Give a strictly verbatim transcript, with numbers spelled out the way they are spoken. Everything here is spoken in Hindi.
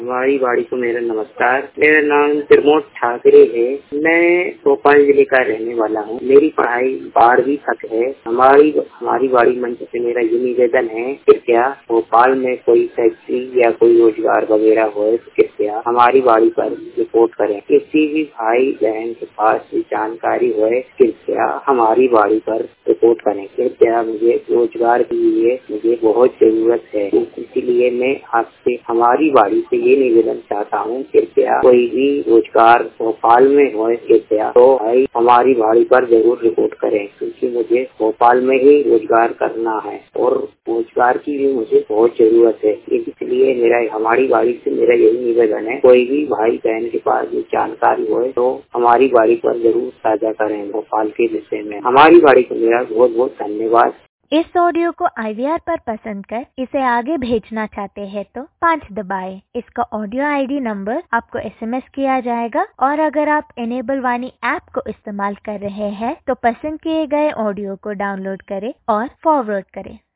हमारी बाड़ी को मेरा नमस्कार। मेरा नाम प्रमोद ठाकरे है। मैं भोपाल जिले का रहने वाला हूँ। मेरी पढ़ाई बारहवीं तक है। हमारी हमारी बाड़ी मंच से मेरा ये निवेदन है कि क्या भोपाल में कोई फैक्ट्री या कोई रोजगार वगैरह हो तो कृपया हमारी बाड़ी पर रिपोर्ट करें। किसी भी भाई बहन के पास भी जानकारी हो कृपया हमारी बाड़ी पर रिपोर्ट करें। कृपया मुझे रोजगार के लिए मुझे बहुत जरूरत है, इसीलिए मैं आपसे हमारी बाड़ी से ये निवेदन चाहता हूँ, कृपया कोई भी रोजगार भोपाल में हो कृपया तो भाई हमारी बाड़ी पर जरूर रिपोर्ट करें, क्योंकि मुझे भोपाल में ही रोजगार करना है और रोजगार की भी मुझे बहुत जरूरत है। इसलिए मेरा हमारी बाड़ी से मेरा यही निवेदन है, कोई भी भाई बहन के पास भी जानकारी हो तो हमारी बाड़ी पर जरूर साझा करें भोपाल के विषय में। हमारी बाड़ी को मेरा बहुत बहुत धन्यवाद। इस ऑडियो को आई वी आर पर पसंद कर इसे आगे भेजना चाहते हैं तो पाँच दबाएं। इसका ऑडियो आई डी नंबर आपको एस एम एस किया जाएगा और अगर आप इनेबल वाणी ऐप को इस्तेमाल कर रहे हैं तो पसंद किए गए ऑडियो को डाउनलोड करें और फॉरवर्ड करें।